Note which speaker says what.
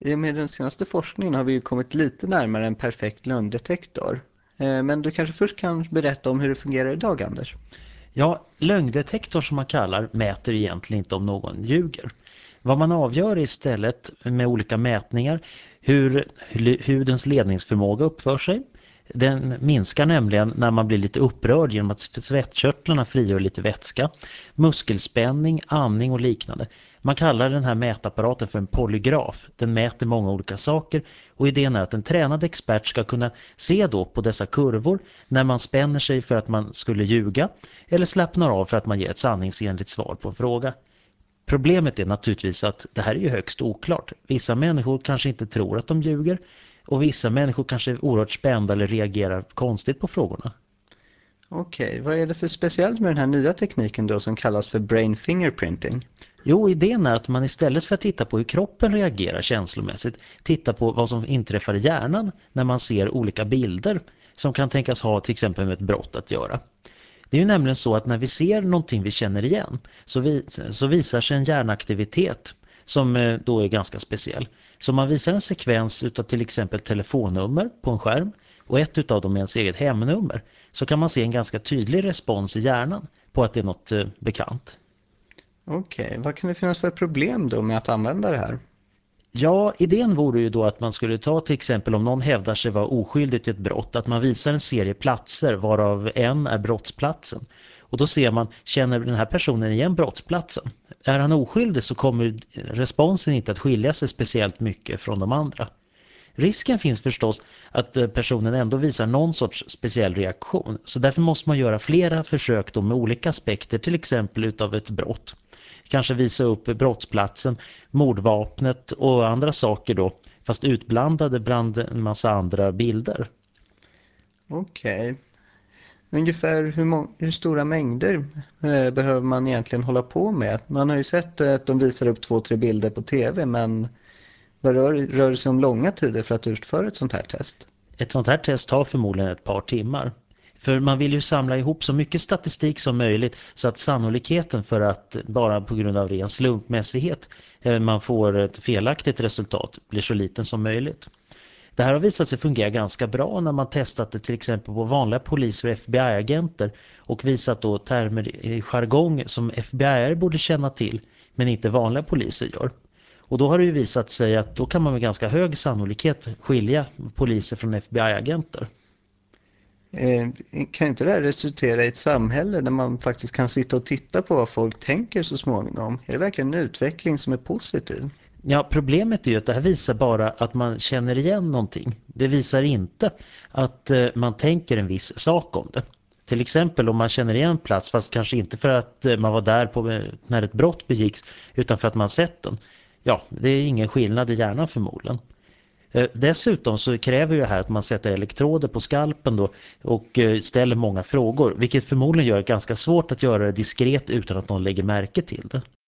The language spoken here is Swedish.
Speaker 1: I och med den senaste forskningen har vi ju kommit lite närmare en perfekt lögndetektor. Men du kanske först kan berätta om hur det fungerar idag, Anders?
Speaker 2: Ja, lögndetektor som man kallar mäter egentligen inte om någon ljuger. Vad man avgör är istället med olika mätningar hur hudens ledningsförmåga uppför sig. Den minskar nämligen när man blir lite upprörd genom att svettkörtlarna frigör lite vätska, muskelspänning, andning och liknande. Man kallar den här mätapparaten för en polygraf. Den mäter många olika saker och idén är att en tränad expert ska kunna se då på dessa kurvor när man spänner sig för att man skulle ljuga eller slappnar av för att man ger ett sanningsenligt svar på en fråga. Problemet är naturligtvis att det här är ju högst oklart. Vissa människor kanske inte tror att de ljuger och vissa människor kanske är oerhört spända eller reagerar konstigt på frågorna.
Speaker 1: Okej, vad är det för speciellt med den här nya tekniken då som kallas för brain fingerprinting?
Speaker 2: Jo, idén är att man istället för att titta på hur kroppen reagerar känslomässigt tittar på vad som inträffar i hjärnan när man ser olika bilder som kan tänkas ha till exempel med ett brott att göra. Det är ju nämligen så att när vi ser någonting vi känner igen så visar sig en hjärnaktivitet som då är ganska speciell. Så man visar en sekvens utav till exempel telefonnummer på en skärm och ett utav dem är ens eget hemnummer, så kan man se en ganska tydlig respons i hjärnan på att det är något bekant.
Speaker 1: Okej, vad kan det finnas för problem då med att använda det här?
Speaker 2: Ja, idén vore ju då att man skulle ta till exempel om någon hävdar sig vara oskyldig till ett brott, att man visar en serie platser varav en är brottsplatsen. Och då ser man, känner den här personen igen brottsplatsen? Är han oskyldig så kommer responsen inte att skilja sig speciellt mycket från de andra. Risken finns förstås att personen ändå visar någon sorts speciell reaktion. Så därför måste man göra flera försök då med olika aspekter, till exempel utav ett brott. Kanske visa upp brottsplatsen, mordvapnet och andra saker då, fast utblandade bland en massa andra bilder.
Speaker 1: Okej, ungefär hur stora mängder behöver man egentligen hålla på med? Man har ju sett att de visar upp 2-3 bilder på tv, men vad rör det sig om långa tider för att utföra ett sånt här test?
Speaker 2: Ett sånt här test tar förmodligen ett par timmar. För man vill ju samla ihop så mycket statistik som möjligt så att sannolikheten för att bara på grund av ren slumpmässighet man får ett felaktigt resultat blir så liten som möjligt. Det här har visat sig fungera ganska bra när man testat det till exempel på vanliga poliser och FBI-agenter och visat då termer i jargong som FBI borde känna till men inte vanliga poliser gör. Och då har det ju visat sig att då kan man med ganska hög sannolikhet skilja poliser från FBI-agenter.
Speaker 1: Kan inte det här resultera i ett samhälle där man faktiskt kan sitta och titta på vad folk tänker så småningom? Är det verkligen en utveckling som är positiv?
Speaker 2: Ja, problemet är ju att det här visar bara att man känner igen någonting. Det visar inte att man tänker en viss sak om det. Till exempel om man känner igen en plats, fast kanske inte för att man var där när ett brott begicks, utan för att man sett den. Ja, det är ingen skillnad i hjärnan förmodligen. Dessutom så kräver ju det här att man sätter elektroder på skalpen då och ställer många frågor, vilket förmodligen gör det ganska svårt att göra det diskret utan att någon lägger märke till det.